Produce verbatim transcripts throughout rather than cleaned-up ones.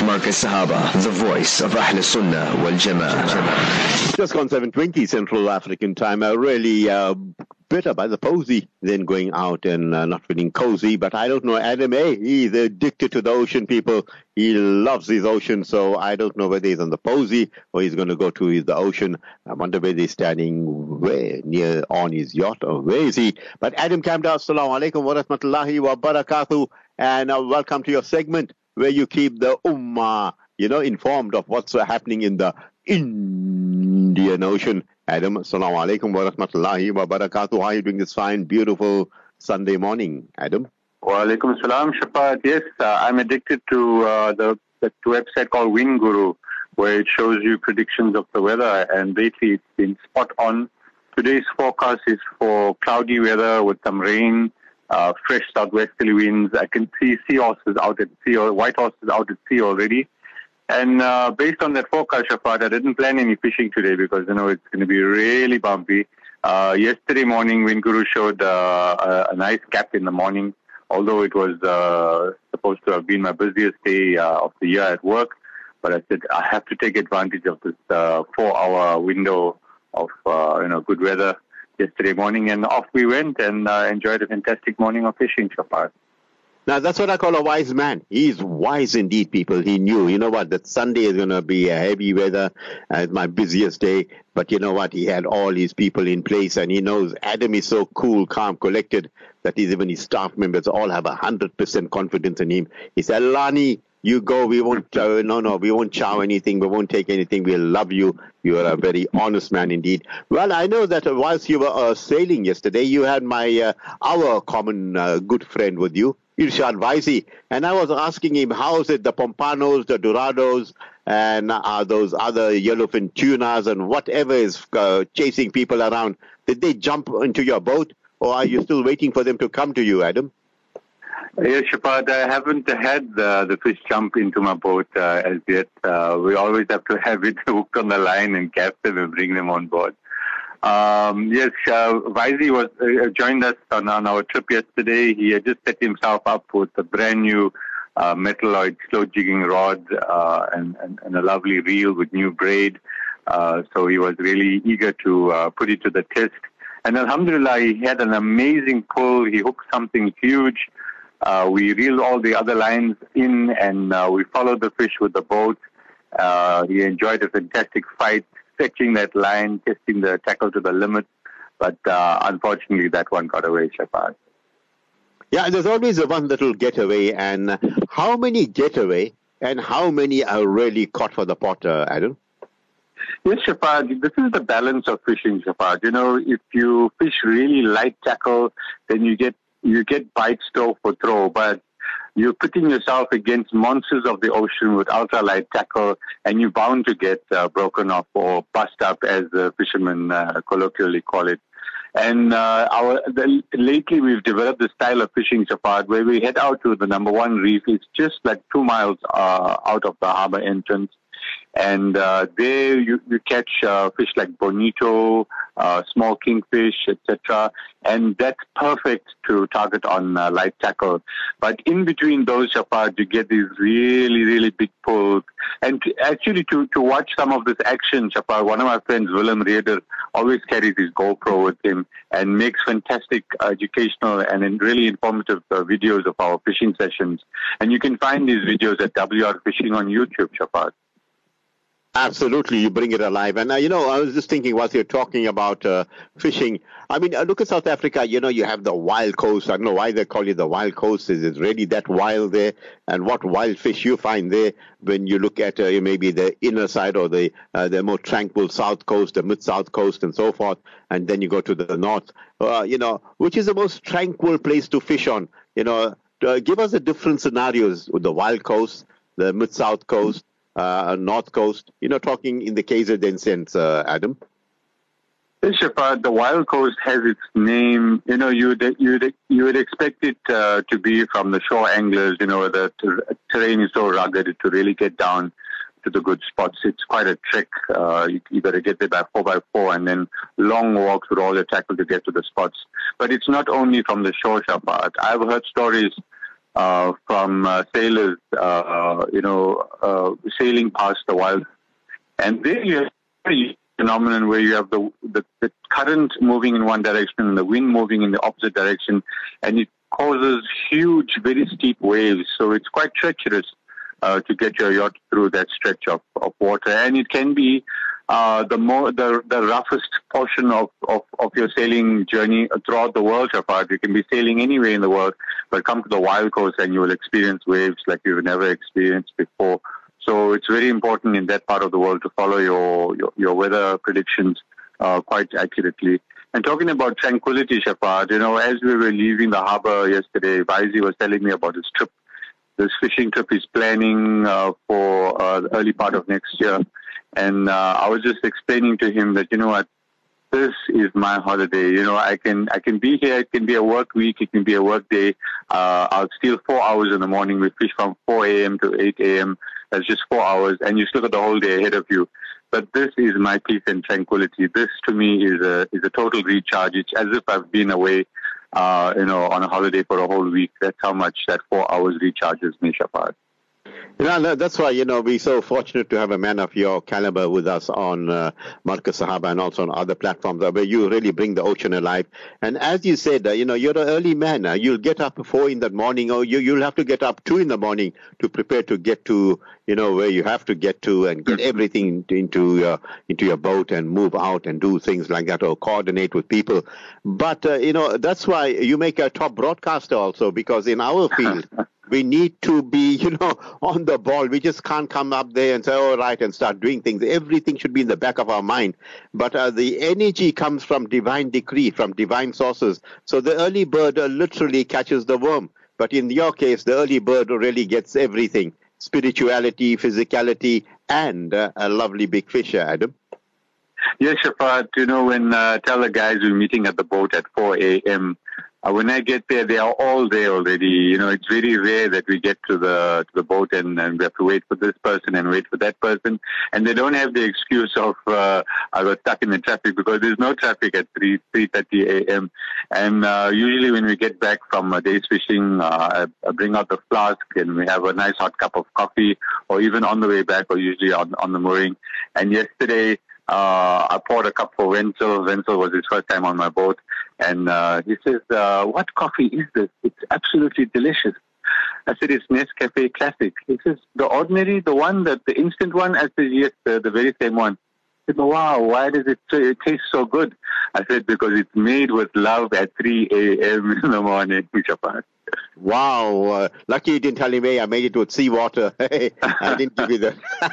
Marcus Sahaba, the voice of Ahl Sunnah wal Jama'ah. Just gone seven twenty Central African time. Uh, really uh, better by the posy than going out and uh, not feeling cozy. But I don't know, Adam, eh? He's addicted to the ocean, people. He loves his ocean, so I don't know whether he's on the posy or he's going to go to the ocean. I wonder whether he's standing where, near on his yacht or where is he? But Adam Kamdar, assalamu alaikum wa rahmatullahi wa barakatuh, and uh, welcome to your segment where you keep the ummah, you know, informed of what's uh, happening in the Indian Ocean. Adam, assalamu alaikum wa rahmatullahi wa barakatuh. How are you doing this fine, beautiful Sunday morning, Adam? Wa alaikum salam, Shafat. Yes, uh, I'm addicted to uh, the, the website called Wind Guru, where it shows you predictions of the weather, and lately it's been spot on. Today's forecast is for cloudy weather with some rain, uh, fresh southwesterly winds. I can see seahorses out at sea, or white horses out at sea already. And uh, based on that forecast, Shafat, I didn't plan any fishing today because, you know, it's going to be really bumpy. Uh, yesterday morning, Wind Guru showed uh, a, a nice gap in the morning, although it was uh, supposed to have been my busiest day uh, of the year at work. But I said I have to take advantage of this uh, four-hour window of, uh, you know, good weather yesterday morning. And off we went and uh, enjoyed a fantastic morning of fishing, Shafat. Now, that's what I call a wise man. He's wise indeed, people. He knew, you know what, that Sunday is going to be a heavy weather. Uh, it's my busiest day. But you know what, he had all his people in place, and he knows Adam is so cool, calm, collected that he's, even his staff members all have one hundred percent confidence in him. He said, Lani, you go. We won't, uh, no, no, we won't chow anything. We won't take anything. We'll love you. You are a very honest man indeed. Well, I know that whilst you were uh, sailing yesterday, you had my, uh, our common uh, good friend with you, Irshad Vaisi, and I was asking him, how is it the Pompanos, the Dorados, and uh, those other yellowfin tunas and whatever is uh, chasing people around? Did they jump into your boat, or are you still waiting for them to come to you, Adam? Yes, Shafat, I haven't had the, the fish jump into my boat uh, as yet. Uh, we always have to have it hooked on the line and catch them and bring them on board. Um, yes, uh, Vaisi was uh, joined us on, on our trip yesterday. He had just set himself up with a brand new uh, metalloid slow jigging rod uh, and, and, and a lovely reel with new braid. Uh, so he was really eager to uh, put it to the test. And alhamdulillah, he had an amazing pull. He hooked something huge. Uh, we reeled all the other lines in, and uh, we followed the fish with the boat. Uh, he enjoyed a fantastic fight, stretching that line, testing the tackle to the limit. But uh, unfortunately, that one got away, Shafat. Yeah, there's always the one that will get away. And how many get away, and how many are really caught for the pot, uh, Adam? Yes, Shafat, this is the balance of fishing, Shafat. You know, if you fish really light tackle, then you get you get bite, stow for throw. But you're putting yourself against monsters of the ocean with ultralight tackle, and you're bound to get uh, broken off or bust up, as the fishermen uh, colloquially call it. And uh, our the, lately we've developed the style of fishing, Shafat, where we head out to the number one reef. It's just like two miles uh, out of the harbor entrance. And uh, there you, you catch uh, fish like bonito, uh, small kingfish, et cetera. And that's perfect to target on uh, light tackle. But in between those, Shafat, you get these really, really big pulls. And to, actually to, to watch some of this action, Shafat, one of my friends, Willem Reder, always carries his GoPro with him and makes fantastic uh, educational and really informative uh, videos of our fishing sessions. And you can find these videos at W R Fishing on YouTube, Shafat. Absolutely, you bring it alive. And, uh, you know, I was just thinking whilst you're talking about uh, fishing, I mean, uh, look at South Africa, you know, you have the wild coast. I don't know why they call it the wild coast. Is it really that wild there? And what wild fish you find there when you look at uh, maybe the inner side or the uh, the more tranquil south coast, the mid-south coast and so forth, and then you go to the north, uh, you know, which is the most tranquil place to fish on? You know, uh, give us the different scenarios with the wild coast, the mid-south coast, Uh, North Coast, you know, talking in the K Z N sense, uh, Adam? Yes, Shafat, the Wild Coast has its name. You know, you would, you would, you would expect it uh, to be from the shore anglers, you know, the ter- terrain is so rugged to really get down to the good spots. It's quite a trick. Uh, you, you got to get there by four by four and then long walks with all your tackle to get to the spots. But it's not only from the shore, Shafat. I've heard stories uh, from uh, sailors, uh, you know, uh, sailing past the wild. And there you have a phenomenon where you have the, the, the current moving in one direction and the wind moving in the opposite direction, and it causes huge, very steep waves. So it's quite treacherous uh, to get your yacht through that stretch of, of water. And it can be uh, the more the, the roughest portion of, of, of your sailing journey throughout the world, Shafat. You can be sailing anywhere in the world, but come to the wild coast and you will experience waves like you've never experienced before. So it's very important in that part of the world to follow your, your, your weather predictions uh, quite accurately. And talking about tranquility, Shafat, you know, as we were leaving the harbor yesterday, Vaisi was telling me about his trip, this fishing trip he's planning uh, for uh, the early part of next year. And uh, I was just explaining to him that, you know what, this is my holiday. You know, I can I can be here. It can be a work week. It can be a work day. Uh, I'll steal four hours in the morning. We fish from four a.m. to eight a.m. That's just four hours, and you still got the whole day ahead of you. But this is my peace and tranquility. This, to me, is a is a total recharge. It's as if I've been away, uh, you know, on a holiday for a whole week. That's how much that four hours recharges me, Shafat. You know, that's why, you know, we're so fortunate to have a man of your caliber with us on uh, Marcus Sahaba and also on other platforms where you really bring the ocean alive. And as you said, uh, you know, you're an early man. Uh, you'll get up four in the morning, or you, you'll have to get up two in the morning to prepare to get to, you know, where you have to get to and get everything into your, into your boat and move out and do things like that or coordinate with people. But, uh, you know, that's why you make a top broadcaster also, because in our field, we need to be, you know, on the ball. We just can't come up there and say, oh, right, and start doing things. Everything should be in the back of our mind. But uh, the energy comes from divine decree, from divine sources. So the early bird uh, literally catches the worm. But in your case, the early bird really gets everything: spirituality, physicality, and uh, a lovely big fish, Adam. Yes, Shafat, you know, when uh, tell the guys we're meeting at the boat at four a.m., Uh, when I get there, they are all there already. You know, it's very rare that we get to the to the boat and, and we have to wait for this person and wait for that person. And they don't have the excuse of uh, I got stuck in the traffic, because there's no traffic at three thirty a.m. And uh, usually when we get back from a day's fishing, uh, I, I bring out the flask and we have a nice hot cup of coffee, or even on the way back, or usually on, on the mooring. And yesterday, Uh, I poured a cup for Wenzel. Wenzel was his first time on my boat. And uh, he says, uh, what coffee is this? It's absolutely delicious. I said, it's Nescafe Classic. He says, the ordinary, the one, that the instant one? I said, yes, the, the very same one. He said, wow, why does it, it taste so good? I said, because it's made with love at three a.m. in the morning. Wow. Uh, lucky you didn't tell him, hey, I made it with seawater. Hey, I didn't give you the...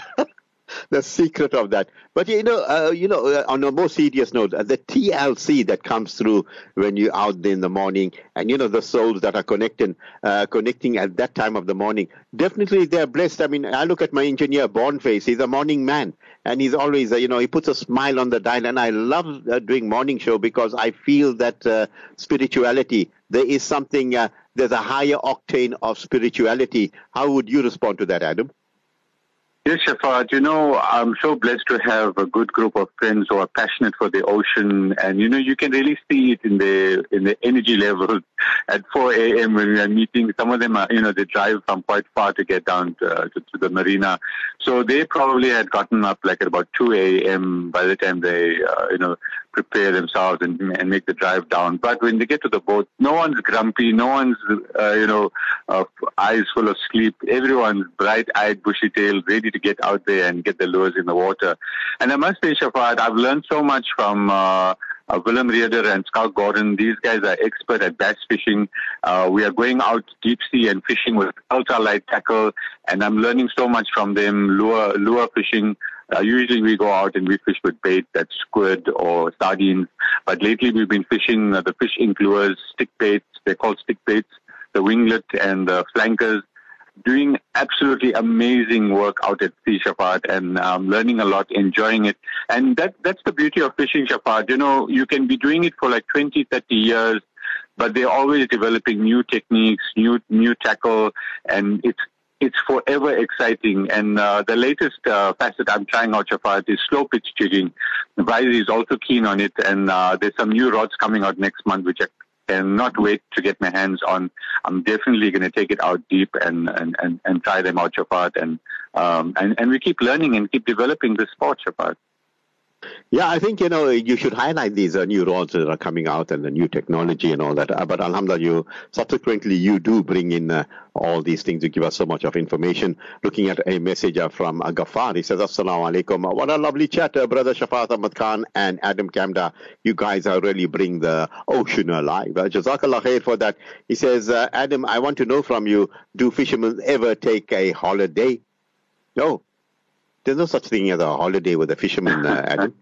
the secret of that. But, you know, uh, you know, uh, on a more serious note, uh, the T L C that comes through when you're out there in the morning, and, you know, the souls that are connecting, uh, connecting at that time of the morning, definitely they're blessed. I mean, I look at my engineer, Bondface. He's a morning man, and he's always, uh, you know, he puts a smile on the dial, and I love uh, doing morning show because I feel that uh, spirituality, there is something, uh, there's a higher octane of spirituality. How would you respond to that, Adam? Yes, Shafat, you know, I'm so blessed to have a good group of friends who are passionate for the ocean. And, you know, you can really see it in the in the energy levels at four a.m. when we are meeting. Some of them are, you know, they drive from quite far to get down to, to, to the marina. So they probably had gotten up like at about two a.m. by the time they, uh, you know, prepare themselves and, and make the drive down. But when they get to the boat, no one's grumpy, no one's, uh, you know, uh, eyes full of sleep. Everyone's bright-eyed, bushy-tailed, ready to get out there and get the lures in the water. And I must say, Shafat, I've learned so much from uh, uh, Willem Reeder and Scout Gordon. These guys are expert at bass fishing. Uh, we are going out deep sea and fishing with ultralight tackle, and I'm learning so much from them. Lure, lure fishing. Uh, usually we go out and we fish with bait, that's squid or sardines. But lately we've been fishing uh, the fish ink lures, stick baits. They're called stick baits, the winglet and the flankers. Doing absolutely amazing work out at sea, Shafat, and um, learning a lot, enjoying it. And that that's the beauty of fishing, Shafat. You know, you can be doing it for like twenty, thirty years, but they're always developing new techniques, new new tackle, and it's it's forever exciting. And uh, the latest uh, facet I'm trying out, Shafat, is slow pitch jigging. Vaisi is also keen on it, and uh, there's some new rods coming out next month, which are cannot wait to get my hands on. I'm definitely going to take it out deep and, and, and, and try them out, Shafaat. And, um, and, and we keep learning and keep developing the sport, Shafaat. Yeah, I think, you know, you should highlight these uh, new rods that are coming out and the new technology and all that. Uh, but alhamdulillah, you, subsequently, you do bring in uh, all these things. You give us so much of information. Looking at a message uh, from uh, Ghaffar. He says, Assalamu alaikum. Uh, what a lovely chat, uh, Brother Shafaat Ahmad Khan and Adam Kamda. You guys are really bring the ocean alive. Uh, Jazakallah khair for that. He says, uh, Adam, I want to know from you, do fishermen ever take a holiday? No. There's no such thing as a holiday with a fisherman, uh, Adam.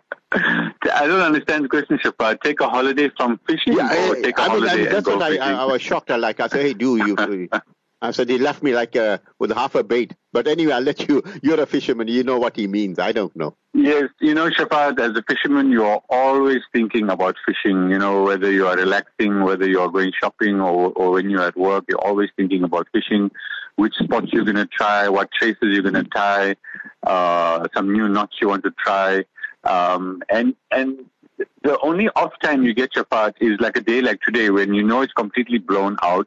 I don't understand the question, Shafaat. Take a holiday from fishing yeah, or take a I mean, holiday I mean, and that's go what I, fishing? I, I was shocked. I like I said, hey, do you? I said he left me like uh, with half a bait. But anyway, I'll let you. You're a fisherman. You know what he means. I don't know. Yes, you know, Shafaat, as a fisherman, you are always thinking about fishing. You know, whether you are relaxing, whether you are going shopping, or, or when you're at work, you're always thinking about fishing. Which spots you're going to try, what traces you're going to tie, uh, some new knots you want to try. Um, and and the only off time you get, Shafaat, is like a day like today when you know it's completely blown out.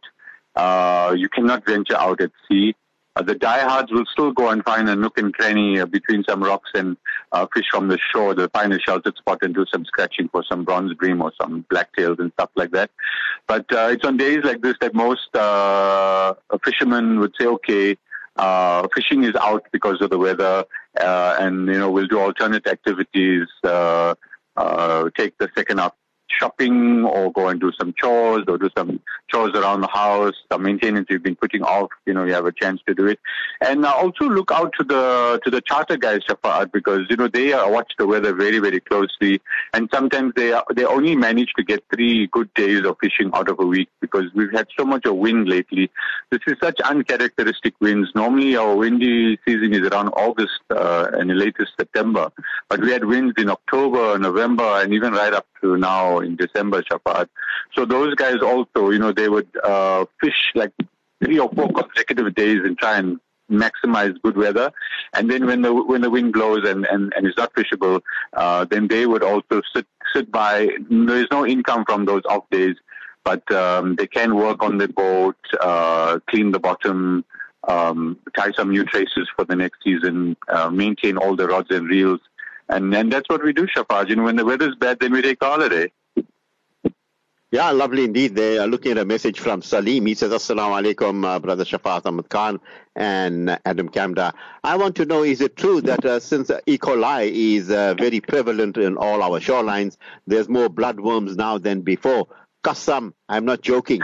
Uh, you cannot venture out at sea. Uh, the diehards will still go and find a nook and cranny uh, between some rocks and uh, fish from the shore. They'll find a sheltered spot and do some scratching for some bronze bream or some blacktails and stuff like that. But uh, it's on days like this that most uh, fishermen would say, okay, uh, fishing is out because of the weather, uh, and, you know, we'll do alternate activities, uh, uh, take the second up shopping or go and do some chores or do some chores around the house, some maintenance you've been putting off, you know, you have a chance to do it. And uh, also look out to the to the charter guys, Shafaat, because, you know, they uh, watch the weather very, very closely. And sometimes they are, they only manage to get three good days of fishing out of a week because we've had so much of wind lately. This is such uncharacteristic winds. Normally our windy season is around August uh, and the latest September. But we had winds in October, November, and even right up to now in December, Shafaat. So those guys also, you know, they would uh, fish like three or four consecutive days and try and maximize good weather. And then when the when the wind blows and, and, and it's not fishable, uh, then they would also sit sit by. There's no income from those off days, but um, they can work on the boat, uh, clean the bottom, um, tie some new traces for the next season, uh, maintain all the rods and reels. And and that's what we do, Shafaat. You know, when the weather's bad, then we take a holiday. Yeah, lovely indeed. They are looking at a message from Salim. He says, Assalamu alaikum, uh, Brother Shafaat Ahmad Khan and Adam Kamda. I want to know, is it true that uh, since E. coli is uh, very prevalent in all our shorelines, there's more bloodworms now than before? Qasam, I'm not joking.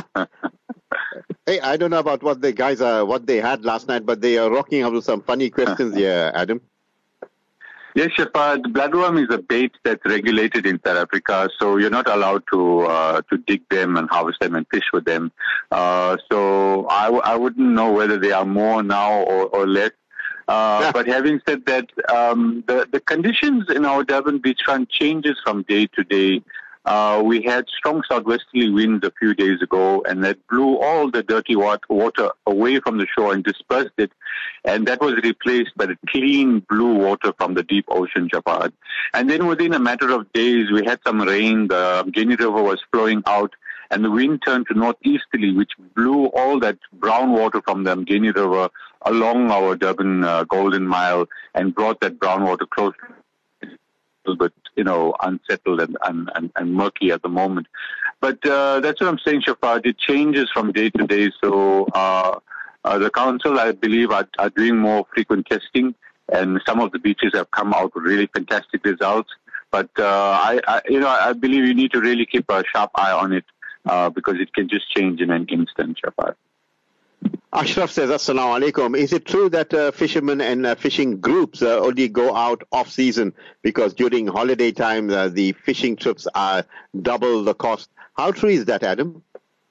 Hey, I don't know about what the guys are, what they had last night, but they are rocking up with some funny questions here, Adam. Yes, Shafaat, bloodworm is a bait that's regulated in South Africa, so you're not allowed to uh, to dig them and harvest them and fish with them. Uh, so I, w- I wouldn't know whether they are more now or, or less. Uh, yeah. But having said that, um, the, the conditions in our Durban beachfront changes from day to day. Uh, we had strong southwesterly winds a few days ago, and that blew all the dirty water away from the shore and dispersed it. And that was replaced by the clean blue water from the deep ocean, Shafaat. And then within a matter of days, we had some rain. The Guinea River was flowing out, and the wind turned to northeasterly, which blew all that brown water from the Guinea River along our Durban uh, Golden Mile and brought that brown water close, but, you know, unsettled and, and, and, and murky at the moment. But uh, that's what I'm saying, Shafaat. It changes from day to day. So uh, uh, the council, I believe, are, are doing more frequent testing, and some of the beaches have come out with really fantastic results. But uh, I, I, you know, I believe you need to really keep a sharp eye on it uh, because it can just change in an instant, Shafaat. Ashraf says, Assalamu alaikum. Is it true that uh, fishermen and uh, fishing groups uh, only go out off season because during holiday time uh, the fishing trips are double the cost? How true is that, Adam?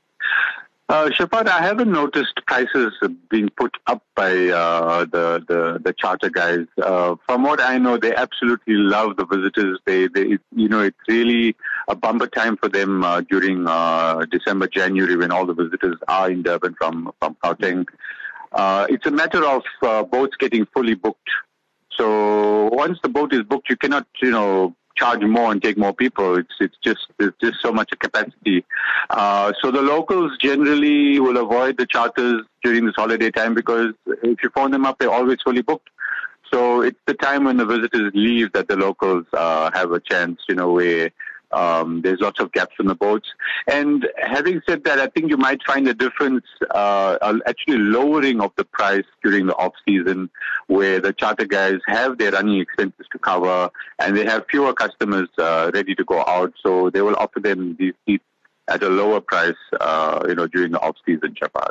Uh, Shafaat, I haven't noticed prices being put up by uh, the, the the charter guys. Uh, from what I know, they absolutely love the visitors. They, they, you know, it's really a bumper time for them uh, during uh, December, January, when all the visitors are in Durban from from Gauteng. Uh, it's a matter of uh, boats getting fully booked. So once the boat is booked, you cannot, you know, charge more and take more people. It's it's just there's just so much capacity. Uh, so the locals generally will avoid the charters during this holiday time because if you phone them up, they're always fully booked. So it's the time when the visitors leave that the locals uh, have a chance, you know, where um, there's lots of gaps in the boats. And having said that, I think you might find a difference, uh, actually lowering of the price during the off-season where the charter guys have their running expenses to cover and they have fewer customers uh, ready to go out. So they will offer them these seats at a lower price, uh, you know, during the off-season, Shafat.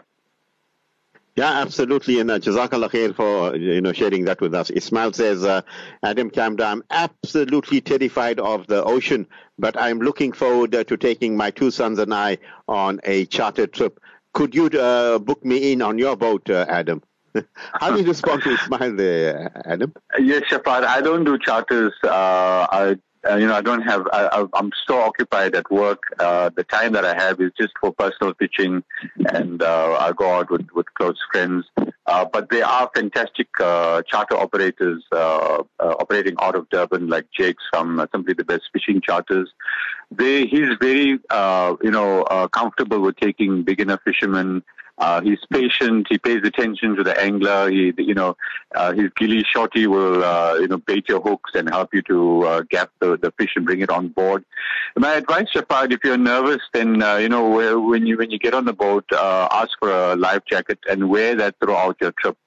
Yeah, absolutely. And uh, Jazakallah khair for, you know, sharing that with us. Ismail says, uh, Adam Kamda, I'm absolutely terrified of the ocean, but I'm looking forward uh, to taking my two sons and I on a charter trip. Could you uh, book me in on your boat, uh, Adam? How do you respond to Ismail there, Adam? Yes, Shafat. I don't do charters. Uh, I Uh, you know, I don't have, I, I'm so occupied at work. Uh, the time that I have is just for personal fishing and uh, I go out with, with close friends. Uh, but there are fantastic uh, charter operators uh, uh, operating out of Durban, like Jake's from uh, Simply the Best Fishing Charters. They, he's very, uh, you know, uh, comfortable with taking beginner fishermen. Uh, he's patient. He pays attention to the angler. He, you know, uh, his ghillie shorty will, uh, you know, bait your hooks and help you to uh, gap the, the fish and bring it on board. My advice, Shafat, if you're nervous, then uh, you know, when you when you get on the boat, uh, ask for a life jacket and wear that throughout your trip.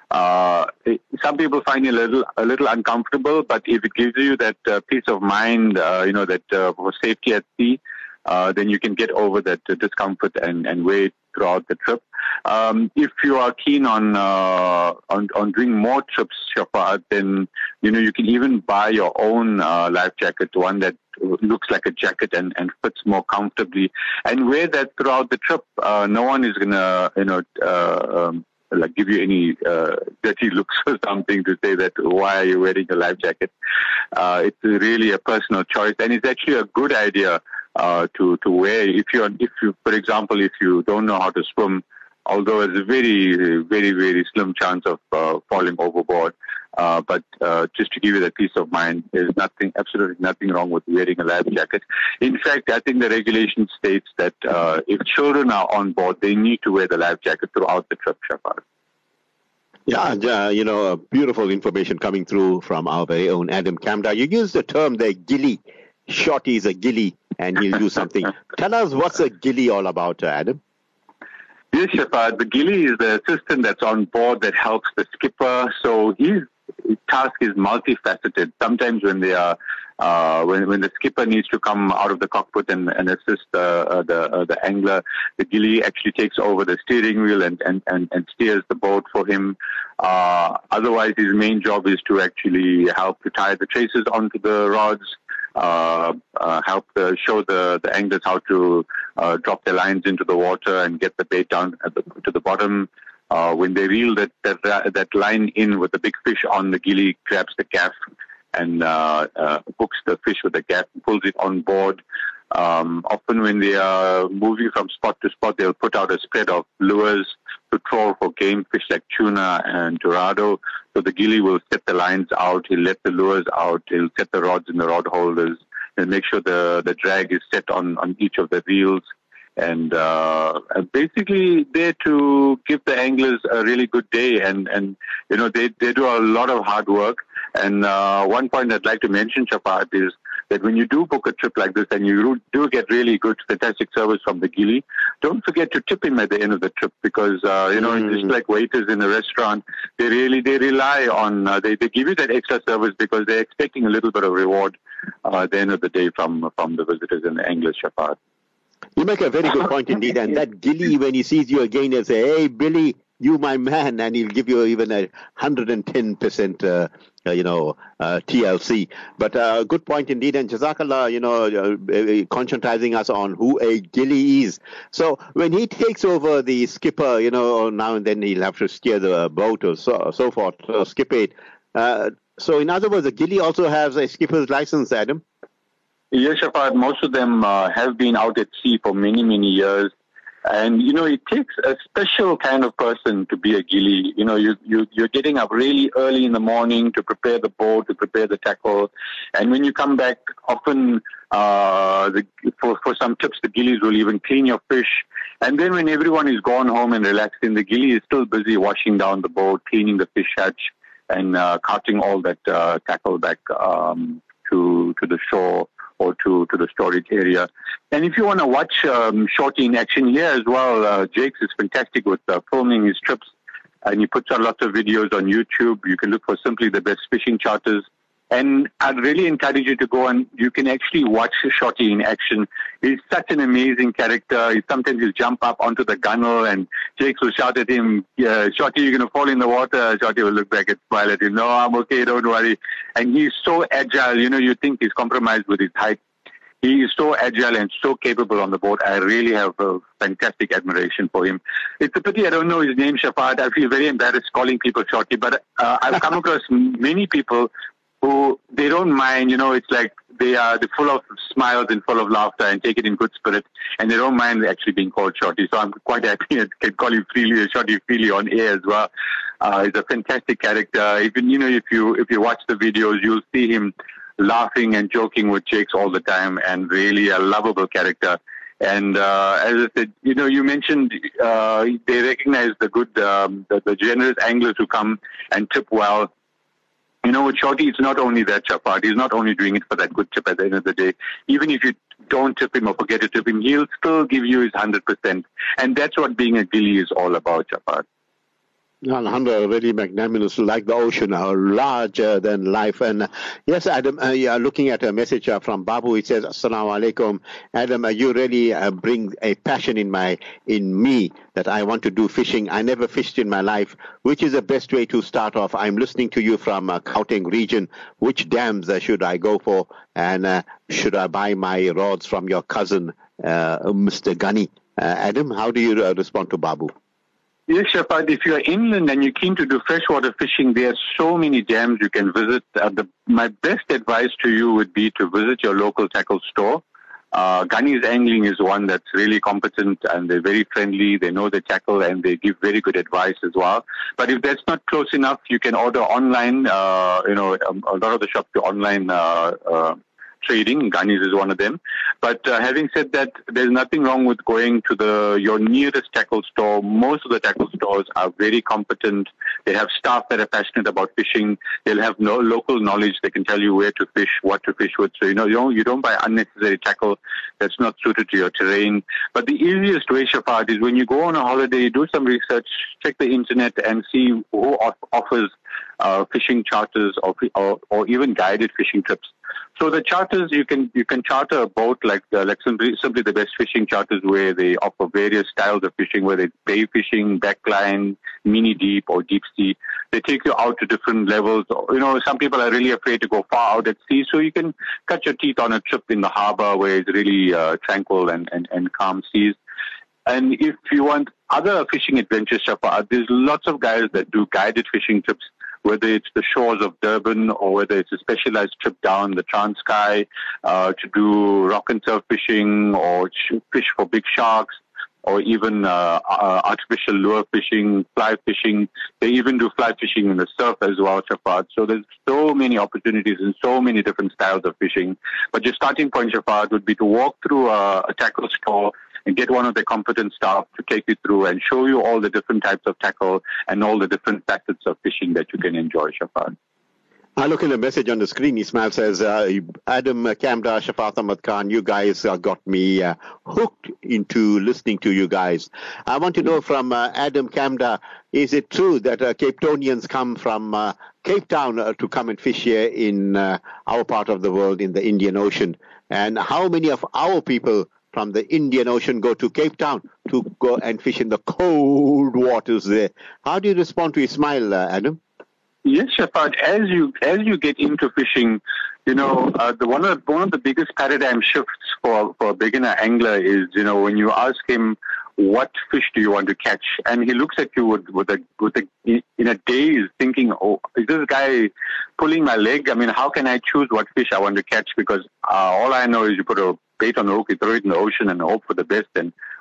Uh, it, some people find it a little a little uncomfortable, but if it gives you that uh, peace of mind, uh, you know, that uh, for safety at sea, uh, then you can get over that uh, discomfort and and wear it throughout the trip. Um, if you are keen on, uh, on on doing more trips, Shafat, then you know you can even buy your own uh, life jacket, one that looks like a jacket and, and fits more comfortably, and wear that throughout the trip. Uh, no one is gonna, you know, uh, um, like give you any uh, dirty looks or something to say that why are you wearing a life jacket. Uh, it's really a personal choice, and it's actually a good idea. Uh, to to wear if you if you for example if you don't know how to swim, although there's a very very very slim chance of uh, falling overboard, uh, but uh, just to give you that peace of mind, there's nothing absolutely nothing wrong with wearing a life jacket. In fact, I think the regulation states that uh, if children are on board, they need to wear the life jacket throughout the trip, Shafat. Yeah, uh, you know, beautiful information coming through from our very own Adam Kamda. You used the term there, ghillie. Shorty is a ghillie, and he'll do something. Tell us what's a ghillie all about, uh, Adam? Yes, Shafat. The ghillie is the assistant that's on board that helps the skipper. So his task is multifaceted. Sometimes when they are, uh, when when the skipper needs to come out of the cockpit and, and assist uh, uh, the uh, the angler, the ghillie actually takes over the steering wheel and and, and, and steers the boat for him. Uh, otherwise, his main job is to actually help to tie the traces onto the rods. Uh, uh, help uh, show the, the anglers how to uh, drop their lines into the water and get the bait down at the, to the bottom. Uh, when they reel that, that that line in with the big fish on, the ghillie grabs the gaff and uh, uh, hooks the fish with the gaff, pulls it on board. Um, often when they are moving from spot to spot, they'll put out a spread of lures to trawl for game fish like tuna and dorado. So the ghillie will set the lines out, he'll let the lures out, he'll set the rods in the rod holders, and make sure the, the drag is set on, on each of the reels. And uh, basically there to give the anglers a really good day. And, and you know, they, they do a lot of hard work. And uh, one point I'd like to mention, Shafat, is that when you do book a trip like this and you do get really good, fantastic service from the ghillie, don't forget to tip him at the end of the trip because, uh, you know, mm. just like waiters in a restaurant, they really, they rely on, uh, they, they give you that extra service because they're expecting a little bit of reward uh, at the end of the day from, from the visitors and the anglers, Shafat. You make a very good point indeed. And that ghillie, when he sees you again, he'll say, hey, Billy, you my man, and he'll give you even a one hundred ten percent, uh, uh, you know, uh, T L C. But uh, good point indeed, and Jazakallah, you know, uh, uh, conscientizing us on who a ghillie is. So when he takes over the skipper, you know, now and then he'll have to steer the boat or so, so forth, or skip it. Uh, so in other words, the ghillie also has a skipper's license, Adam? Yes, Shafat, most of them uh, have been out at sea for many, many years. And, you know, it takes a special kind of person to be a gilly. You know, you, you, you're getting up really early in the morning to prepare the boat, to prepare the tackle. And when you come back, often uh, the, for, for some trips, the gillies will even clean your fish. And then when everyone is gone home and relaxing, the gilly is still busy washing down the boat, cleaning the fish hatch, and uh, carting all that uh, tackle back um, to to the shore or to, to the storage area. And if you want to watch um, Shorty in action here as well, uh, Jakes is fantastic with uh, filming his trips, and he puts out lots of videos on YouTube. You can look for simply the best fishing charters. And I'd really encourage you to go and you can actually watch Shorty in action. He's such an amazing character. He sometimes he'll jump up onto the gunnel and Jakes will shout at him, yeah, Shorty, you're going to fall in the water. Shorty will look back and smile at him. No, I'm okay, don't worry. And he's so agile. You know, you think he's compromised with his height. He is so agile and so capable on the boat. I really have a fantastic admiration for him. It's a pity I don't know his name, Shafat. I feel very embarrassed calling people Shorty, but uh, I've come across many people who they don't mind, you know, it's like they are they're full of smiles and full of laughter and take it in good spirit, and they don't mind actually being called Shorty. So I'm quite happy I can call him freely, Shorty freely on air as well. Uh, he's a fantastic character. Even, you know, if you if you watch the videos, you'll see him laughing and joking with Jakes all the time, and really a lovable character. And uh, as I said, you know, you mentioned uh, they recognize the good, um, the, the generous anglers who come and tip well. You know, with Shorty, it's not only that, Shafat. He's not only doing it for that good tip at the end of the day. Even if you don't tip him or forget to tip him, he'll still give you his one hundred percent. And that's what being a gilly is all about, Shafat. Alhamdulillah, really magnanimous, like the ocean, uh, larger than life. And uh, yes, Adam, uh, yeah, looking at a message uh, from Babu, he says, Assalamu alaikum. Adam, uh, you really uh, bring a passion in my, in me that I want to do fishing. I never fished in my life. Which is the best way to start off? I'm listening to you from uh, Gauteng region. Which dams uh, should I go for? And uh, should I buy my rods from your cousin, uh, Mister Gunny? Uh, Adam, how do you uh, respond to Babu? Yes, Shafat, if you're inland and you're keen to do freshwater fishing, there are so many dams you can visit. Uh, the, my best advice to you would be to visit your local tackle store. Uh, Gunny's Angling is one that's really competent, and they're very friendly. They know the tackle and they give very good advice as well. But if that's not close enough, you can order online. Uh, you know, a, a lot of the shops do online uh, uh, trading. Gunny's is one of them. But uh, having said that, there's nothing wrong with going to the your nearest tackle store. Most of the tackle stores are very competent. They have staff that are passionate about fishing. They'll have no local knowledge. They can tell you where to fish, what to fish with. So, you know, you don't, you don't buy unnecessary tackle that's not suited to your terrain. But the easiest way, Shafat, is when you go on a holiday, do some research, check the internet and see who off- offers uh, fishing charters or, or, or even guided fishing trips. So the charters, you can you can charter a boat like the, like simply, simply the best fishing charters where they offer various styles of fishing, whether it's bay fishing, backline, mini deep or deep sea. They take you out to different levels. You know, some people are really afraid to go far out at sea, so you can cut your teeth on a trip in the harbor where it's really uh, tranquil and, and, and calm seas. And if you want other fishing adventures, Shafat, there's lots of guys that do guided fishing trips, whether it's the shores of Durban or whether it's a specialized trip down the Transkei uh, to do rock and surf fishing or fish for big sharks, or even uh, uh, artificial lure fishing, fly fishing. They even do fly fishing in the surf as well, Shafat. So there's so many opportunities and so many different styles of fishing. But your starting point, Shafat, would be to walk through a, a tackle store and get one of the competent staff to take you through and show you all the different types of tackle and all the different facets of fishing that you can enjoy, Shafat. I look at the message on the screen. Ismail says, uh, Adam Kamda, Shafat Ahmad Khan, you guys uh, got me uh, hooked into listening to you guys. I want to know from uh, Adam Kamda, is it true that uh, Cape Townians come from uh, Cape Town uh, to come and fish here in uh, our part of the world, in the Indian Ocean? And how many of our people from the Indian Ocean go to Cape Town to go and fish in the cold waters there? How do you respond to Ismail, uh, Adam? Yes, Shafat. As you as you get into fishing, you know, uh, the one of one of the biggest paradigm shifts for for a beginner angler is, you know, when you ask him what fish do you want to catch, and he looks at you with with a with a in a daze, thinking, oh, is this guy pulling my leg? I mean, how can I choose what fish I want to catch? Because uh, all I know is you put a bait on the hook, you throw it in the ocean, and hope for the best. And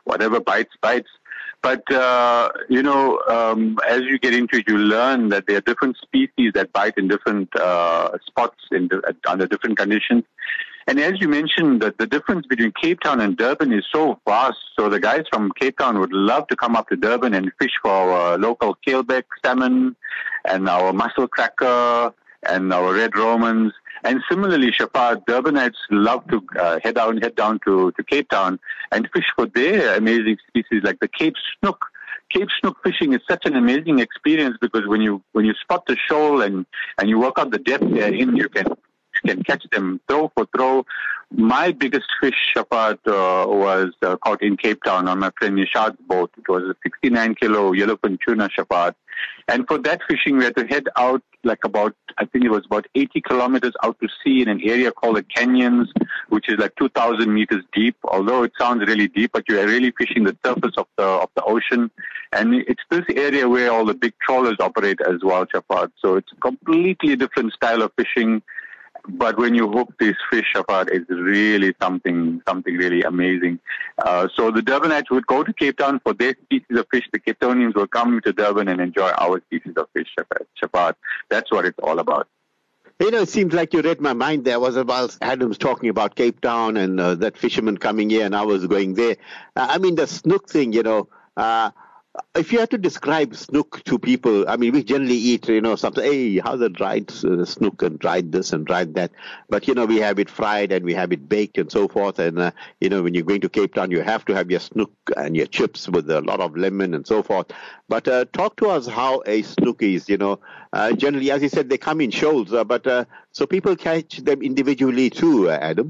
whatever bites, bites. But, uh, you know, um, as you get into it, you learn that there are different species that bite in different uh, spots in the, under different conditions. And as you mentioned, that the difference between Cape Town and Durban is so vast. So the guys from Cape Town would love to come up to Durban and fish for our local keelback salmon and our mussel cracker and our red Romans. And similarly, Shafat, Durbanites love to uh, head down, head down to, to Cape Town and fish for their amazing species like the Cape snook. Cape snook fishing is such an amazing experience because when you when you spot the shoal and, and you work out the depth they're in, you can you can catch them throw for throw. My biggest fish, Shafat, uh, was uh, caught in Cape Town on my friend Nishad's boat. It was a sixty-nine kilo yellowfin tuna, Shafat. And for that fishing, we had to head out like about, I think it was about eighty kilometers out to sea in an area called the Canyons, which is like two thousand meters deep. Although it sounds really deep, but you are really fishing the surface of the of the ocean. And it's this area where all the big trawlers operate as well, Shafat. So it's a completely different style of fishing. But when you hook these fish, Shafat, it's really something, something really amazing. Uh, so the Durbanites would go to Cape Town for their species of fish. The Cape Townians will come to Durban and enjoy our species of fish, Shafat. Shafat. That's what it's all about. You know, it seems like you read my mind there. Was about Adams talking about Cape Town and uh, that fisherman coming here, and I was going there. Uh, I mean, the snook thing, you know, uh, if you had to describe snook to people, I mean, we generally eat, you know, something, hey, how's the dried uh, snook and dried this and dried that. But, you know, we have it fried and we have it baked and so forth. And, uh, you know, when you're going to Cape Town, you have to have your snook and your chips with a lot of lemon and so forth. But uh, talk to us how a snook is, you know. Uh, generally, as you said, they come in shoals. Uh, but uh, so people catch them individually too, uh, Adam.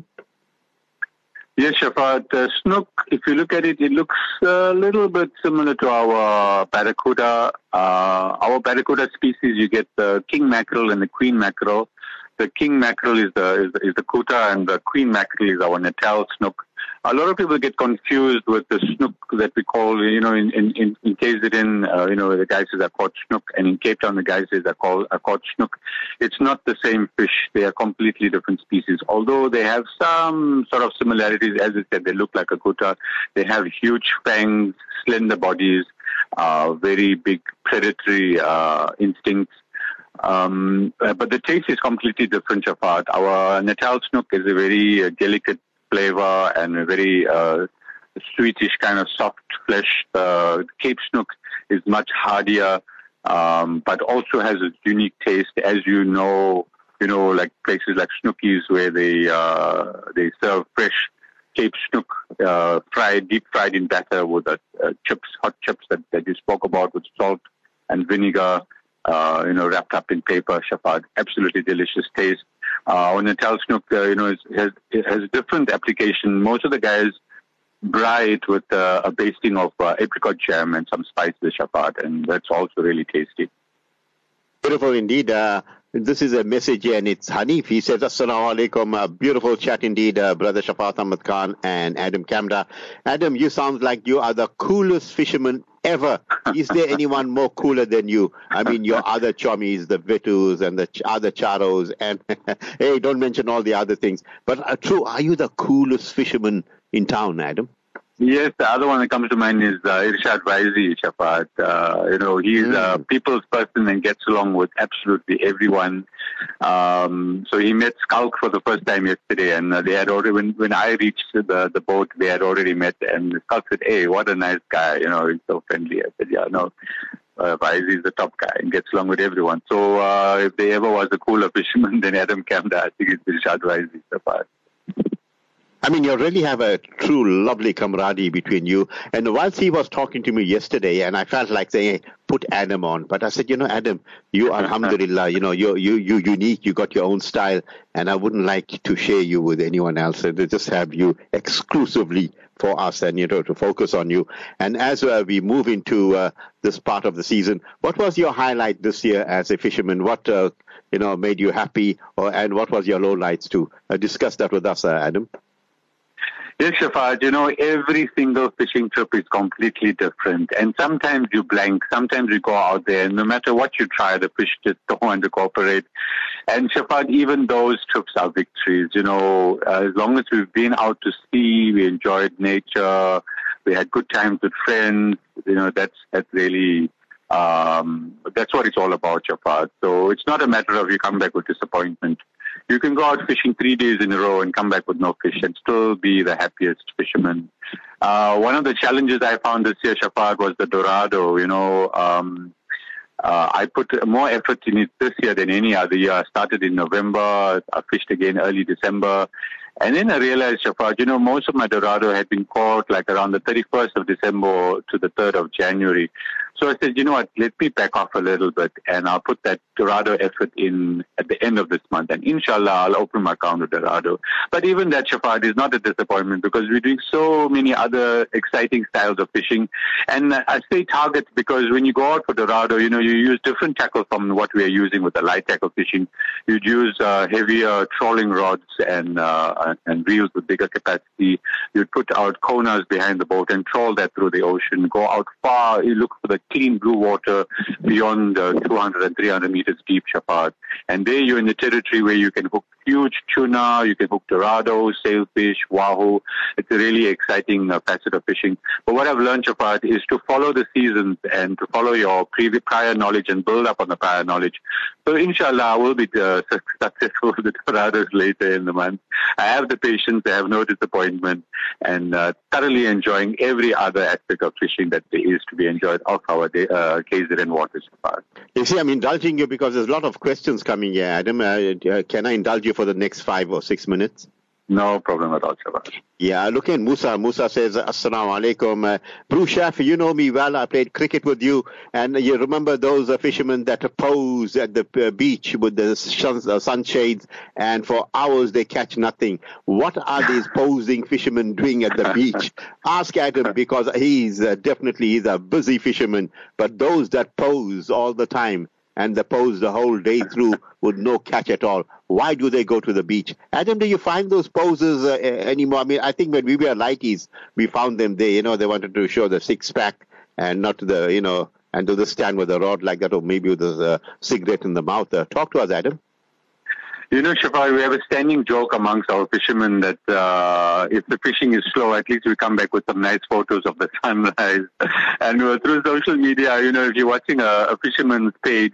Yes, Shafat. Uh, snook, if you look at it, it looks a little bit similar to our barracuda. Uh, our barracuda species, you get the king mackerel and the queen mackerel. The king mackerel is the is the, is the kuta, and the queen mackerel is our Natal snook. A lot of people get confused with the snook that we call, you know, in in in, in K Z N, uh, you know, the guys are called snook, and in Cape Town the guys are called are called snook. It's not the same fish; they are completely different species. Although they have some sort of similarities, as I said, they look like a kuta. They have huge fangs, slender bodies, uh, very big predatory uh, instincts. Um, but the taste is completely different, Shafat. Our Natal snook is a very uh, delicate flavor and a very uh, sweetish kind of soft flesh. Uh, Cape snook is much hardier, um, but also has a unique taste. As you know, you know, like places like Snookies where they uh, they serve fresh Cape snook, uh, fried, deep fried in batter with uh, uh, chips, hot chips that, that you spoke about with salt and vinegar. Uh, you know, wrapped up in paper, Shafat. Absolutely delicious taste. Uh, our Natal snook, uh, you know, is, has it has different application. Most of the guys braai it with uh, a basting of uh, apricot jam and some spices, Shafat, and that's also really tasty. Beautiful indeed. Uh, this is a message here, and it's Hanif. He says, Assalamu alaikum. Uh, beautiful chat indeed, uh, Brother Shafat Ahmad Khan and Adam Kamda. Adam, you sound like you are the coolest fisherman ever. Is there anyone more cooler than you? I mean, your other chommies, the Vitus and the ch- other Charos, and hey, don't mention all the other things. But uh, true, are you the coolest fisherman in town, Adam? Yes, the other one that comes to mind is uh, Irshad Raizi, Shafat. Uh, you know, he's mm. a people's person and gets along with absolutely everyone. Um, so he met Skulk for the first time yesterday, and uh, they had already, when, when I reached the, the boat, they had already met, and Skulk said, hey, what a nice guy, you know, he's so friendly. I said, yeah, no, uh, Raizi is the top guy and gets along with everyone. So uh, if there ever was a cooler fisherman than Adam Kamda, I think it's Irshad Raizi, Shafat. I mean, you really have a true lovely camaraderie between you. And whilst he was talking to me yesterday, and I felt like saying, hey, put Adam on. But I said, you know, Adam, you are, alhamdulillah, you know, you're, you, you unique. You got your own style. And I wouldn't like to share you with anyone else. So they just have you exclusively for us and, you know, to focus on you. And as uh, we move into uh, this part of the season, what was your highlight this year as a fisherman? What, uh, you know, made you happy? Or, and what was your lowlights too? Uh, discuss that with us, uh, Adam. Yes, Shafat, you know, every single fishing trip is completely different. And sometimes you blank, sometimes you go out there, and no matter what you try, the fish just don't want to cooperate. And Shafat, even those trips are victories. You know, uh, as long as we've been out to sea, we enjoyed nature, We had good times with friends. You know, that's that's really um, that's what it's all about, Shafat. So it's not a matter of you come back with disappointment. You can go out fishing three days in a row and come back with no fish and still be the happiest fisherman. Uh, one of the challenges I found this year, Shafat, was the Dorado. You know, um, uh, I put more effort in it this year than any other year. I started in November. I fished again early December. And then I realized, Shafat, you know, most of my Dorado had been caught like around the thirty-first of December to the third of January. So I said, you know what, let me back off a little bit and I'll put that Dorado effort in at the end of this month. And inshallah, I'll open my account with Dorado. But even that, Shafat, is not a disappointment because we're doing so many other exciting styles of fishing. And I say target because when you go out for Dorado, you know, you use different tackle from what we are using with the light tackle fishing. You'd use uh, heavier trolling rods and uh, and reels with bigger capacity. You'd put out konas behind the boat and troll that through the ocean. Go out far. You look for the clean blue water beyond uh, two hundred and three hundred meters deep, Shafat. And there you're in the territory where you can hook huge tuna, you can hook Dorado, sailfish, wahoo. It's a really exciting uh, facet of fishing. But what I've learned, Shafat, is to follow the seasons and to follow your previous prior knowledge and build up on the prior knowledge. So inshallah, I will be uh, successful with the Dorados later in the month. I have the patience, I have no disappointment, and uh, thoroughly enjoying every other aspect of fishing that there is to be enjoyed off our day, uh, K Z N waters. You see, I'm indulging you because there's a lot of questions coming here, Adam. Uh, uh, can I indulge you for the next five or six minutes? No problem at all, Shafat. Yeah, look at Musa. Musa says, Assalamu alaikum. Uh, Bruce Chef, you know me well. I played cricket with you. And you remember those uh, fishermen that pose at the uh, beach with the sun, uh, sunshades and for hours they catch nothing. What are these posing fishermen doing at the beach? Ask Adam because he's uh, definitely he's a busy fisherman. But those that pose all the time and they pose the whole day through with no catch at all. Why do they go to the beach? Adam, do you find those poses uh, anymore? I mean, I think when we were lighties, we found them there. You know, they wanted to show the six-pack and not the, you know, and do the stand with a rod like that or maybe with a uh, cigarette in the mouth. Uh, talk to us, Adam. You know, Shafat, we have a standing joke amongst our fishermen that uh, if the fishing is slow, at least we come back with some nice photos of the sunrise. And uh, through social media, you know, if you're watching a, a fisherman's page,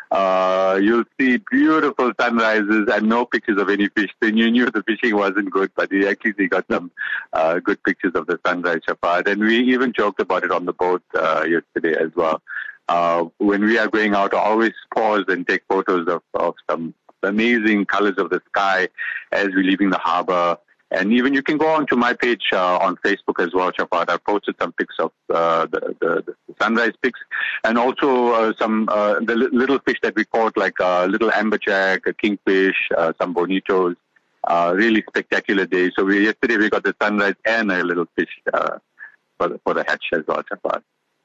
uh, you'll see beautiful sunrises and no pictures of any fish. Then you knew the fishing wasn't good, but he actually got some uh, good pictures of the sunrise, Shafat. And we even joked about it on the boat uh, yesterday as well. Uh, when we are going out, I always pause and take photos of, of some amazing colors of the sky as we're leaving the harbor. And even you can go onto my page uh, on Facebook as well, Shafat. I posted some pics of uh, the, the, the sunrise pics and also uh, some uh, the little fish that we caught, like a uh, little amberjack, a kingfish, uh, some bonitos. Uh, really spectacular day. So we, yesterday we got the sunrise and a little fish uh, for, the, for the hatch as well, Shafat.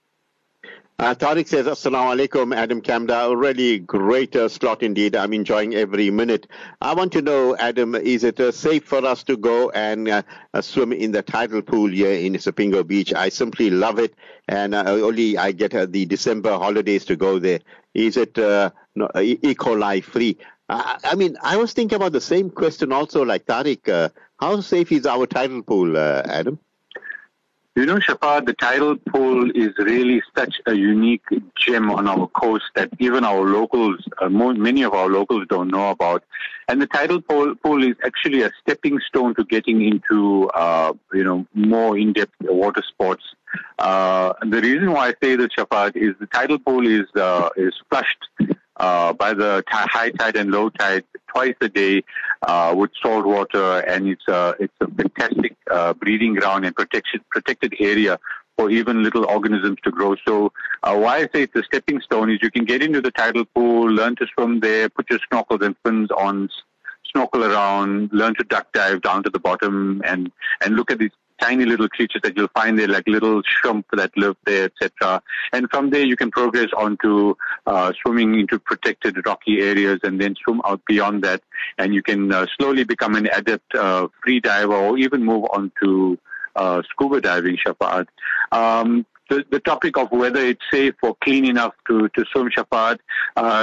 Uh, Tariq says, Assalamu alaikum, Adam Kamda. A really great uh, slot indeed. I'm enjoying every minute. I want to know, Adam, is it uh, safe for us to go and uh, uh, swim in the tidal pool here in Sipingo Beach? I simply love it. And uh, only I get uh, the December holidays to go there. Is it uh, no, E. coli free? Uh, I mean, I was thinking about the same question also like Tariq. Uh, how safe is our tidal pool, uh, Adam? You know, Shafat, the tidal pool is really such a unique gem on our coast that even our locals, uh, more, many of our locals don't know about. And the tidal pool, pool is actually a stepping stone to getting into, uh, you know, more in-depth water sports. Uh, and the reason why I say this, Shafat, is the tidal pool is uh, is flushed uh, by the t- high tide and low tide twice a day uh, with salt water, and it's a it's a fantastic uh, breeding ground and protected protected area for even little organisms to grow. So uh, why I say it's a stepping stone is you can get into the tidal pool, learn to swim there, put your snorkels and fins on, snorkel around, learn to duck dive down to the bottom, and and look at these tiny little creatures that you'll find there, like little shrimp that live there, et cetera. And from there, you can progress onto uh, swimming into protected rocky areas and then swim out beyond that. And you can uh, slowly become an adept uh, free diver or even move on to uh, scuba diving, Shafat. Um, the, the topic of whether it's safe or clean enough to, to swim, Shafat, uh, that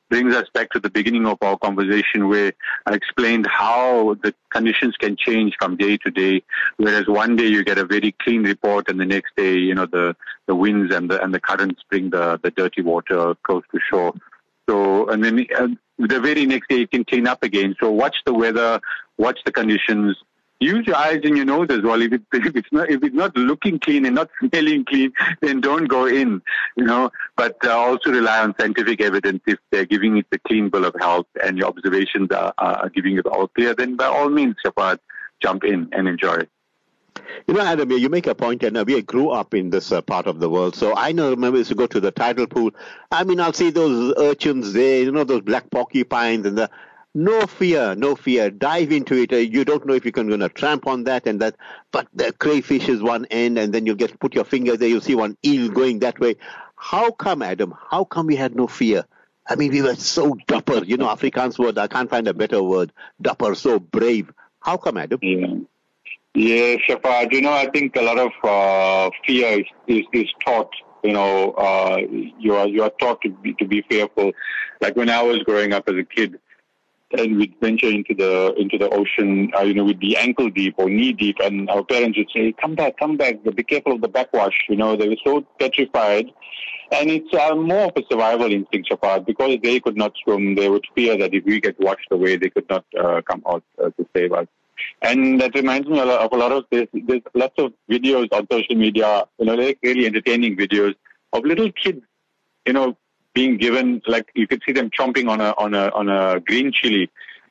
brings us back to the beginning of our conversation where I explained how the conditions can change from day to day, whereas one day you get a very clean report and the next day, you know, the, the winds and the, and the currents bring the, the dirty water close to shore. So, and then uh, the very next day you can clean up again. So watch the weather, watch the conditions. Use your eyes and your nose as well. If, it, if it's not if it's not looking clean and not smelling clean, then don't go in. You know, but uh, also rely on scientific evidence. If they're giving it the clean bill of health and your observations are, are giving it all clear, then by all means, Shafat, jump in and enjoy it. You know, Adam, you make a point, and uh, we grew up in this uh, part of the world. So I know, remember, used to go to the tidal pool. I mean, I'll see those urchins there, you know, those black porcupines and the. No fear, no fear. Dive into it. Uh, you don't know if you're going to tramp on that and that. But the crayfish is one end, and then you get put your finger there. You see one eel going that way. How come, Adam? How come we had no fear? I mean, we were so dapper. You know, Afrikaans word. I can't find a better word. Dapper, so brave. How come, Adam? Yeah, yeah, Shafat. You know, I think a lot of uh, fear is, is, is taught. You know, uh, you are you are taught to be to be fearful. Like when I was growing up as a kid. And we'd venture into the into the ocean, uh, you know, we'd be ankle deep or knee deep, and our parents would say, "Come back, come back! Be careful of the backwash." You know, they were so petrified, and it's uh, more of a survival instinct, Shafat, because they could not swim. They would fear that if we get washed away, they could not uh, come out uh, to save us. And that reminds me of a lot of this. There's lots of videos on social media, you know, they're really entertaining videos of little kids, you know, being given, like you could see them chomping on a on a on a green chili,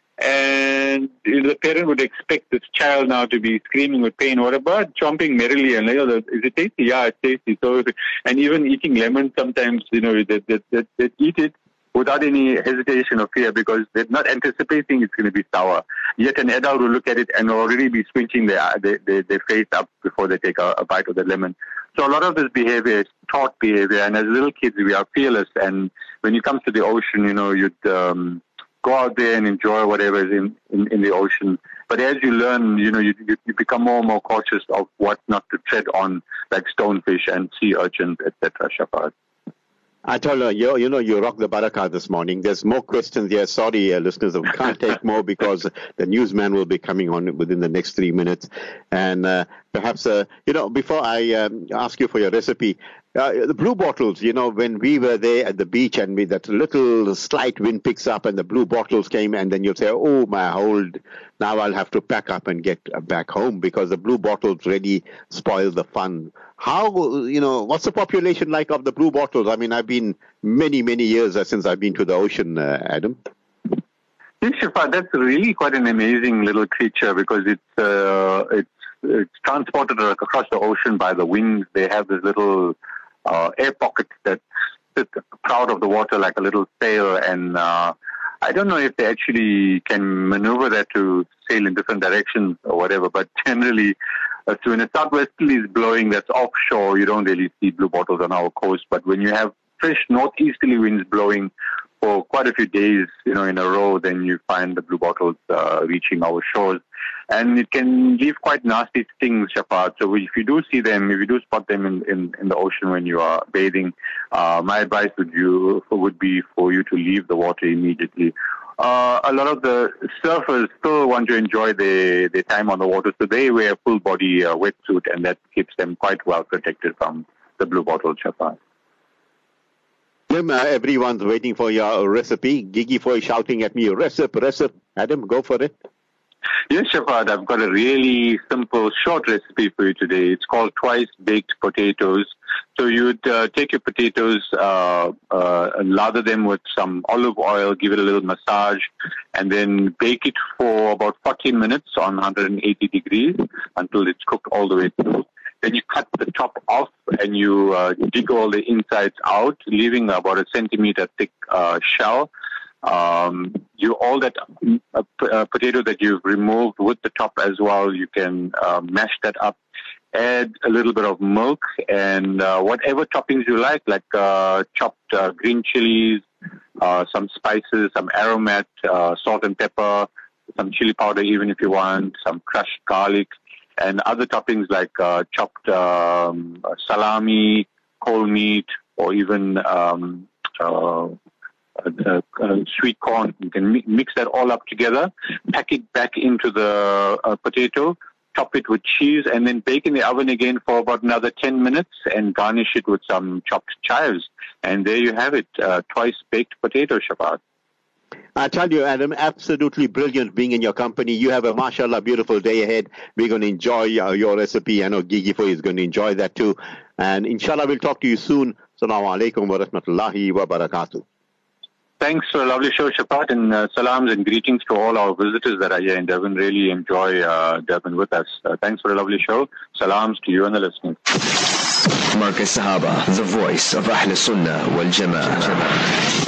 and the parent would expect this child now to be screaming with pain, or a bird chomping merrily, and you know, is it tasty? Yeah, it's tasty. So, and even eating lemon sometimes, you know, they they, they, they eat it without any hesitation or fear because they're not anticipating it's going to be sour. Yet an adult will look at it and already be squinching their their, their, their face up before they take a, a bite of the lemon. So a lot of this behavior is taught behavior, and as little kids, we are fearless. And when you come to the ocean, you know, you'd um, go out there and enjoy whatever is in, in, in the ocean. But as you learn, you know, you, you, you become more and more cautious of what not to tread on, like stonefish and sea urchins, et cetera, Shafat. I told her, you, you know, you rocked the barakah this morning. There's more questions here. Sorry, uh, listeners, we can't take more because the newsman will be coming on within the next three minutes. And uh, perhaps, uh, you know, before I um, ask you for your recipe, uh, the blue bottles, you know, when we were there at the beach and we, that little slight wind picks up and the blue bottles came, and then you'll say, oh, my hold, now I'll have to pack up and get back home because the blue bottles really spoil the fun. How, you know, what's the population like of the blue bottles? I mean, I've been many, many years since I've been to the ocean, uh, Adam. Yes, Shafat, that's really quite an amazing little creature because it's, uh, it's, it's transported across the ocean by the winds. They have this little uh, air pocket that sit proud of the water like a little sail, and uh, I don't know if they actually can maneuver that to sail in different directions or whatever, but generally, uh, so when a southwesterly is blowing that's offshore, you don't really see blue bottles on our coast, but when you have fresh northeasterly winds blowing for quite a few days, you know, in a row, then you find the blue bottles uh, reaching our shores. And it can leave quite nasty stings, Shafat. So if you do see them, if you do spot them in, in, in the ocean when you are bathing, uh, my advice would you would be for you to leave the water immediately. Uh, a lot of the surfers still want to enjoy their, their time on the water, so they wear a full body uh, wetsuit, and that keeps them quite well protected from the blue bottle, Shafat. Adam, uh, everyone's waiting for your recipe. Gigi Foy shouting at me, recipe, recipe. Adam, go for it. Yes, Shafat, I've got a really simple, short recipe for you today. It's called twice baked potatoes. So you'd uh, take your potatoes, uh, uh, and lather them with some olive oil, give it a little massage, and then bake it for about forty minutes on one hundred eighty degrees until it's cooked all the way through. Then you cut the top off and you uh, dig all the insides out, leaving about a centimeter thick uh, shell. Um, you all that uh, uh, potato that you've removed with the top as well, you can uh, mash that up. Add a little bit of milk and uh, whatever toppings you like, like uh, chopped uh, green chilies, uh, some spices, some aromat, uh, salt and pepper, some chili powder even if you want, some crushed garlic, and other toppings like uh, chopped um, salami, whole meat, or even um, uh, uh, uh, sweet corn. You can mi- mix that all up together, pack it back into the uh, potato, top it with cheese, and then bake in the oven again for about another ten minutes and garnish it with some chopped chives. And there you have it, uh, twice-baked potato, Shafat. I tell you, Adam, absolutely brilliant being in your company. You have a, mashallah, beautiful day ahead. We're going to enjoy uh, your recipe. I know Gigi Fo is going to enjoy that too. And inshallah, we'll talk to you soon. Assalamu alaikum wa rahmatullahi wa barakatuh. Thanks for a lovely show, Shafat, and uh, salams and greetings to all our visitors that are here in Devon. Really enjoy uh, Devon with us. Uh, thanks for a lovely show. Salams to you and the listeners. Marcus Sahaba, the voice of Ahl Sunnah wal Jama'ah.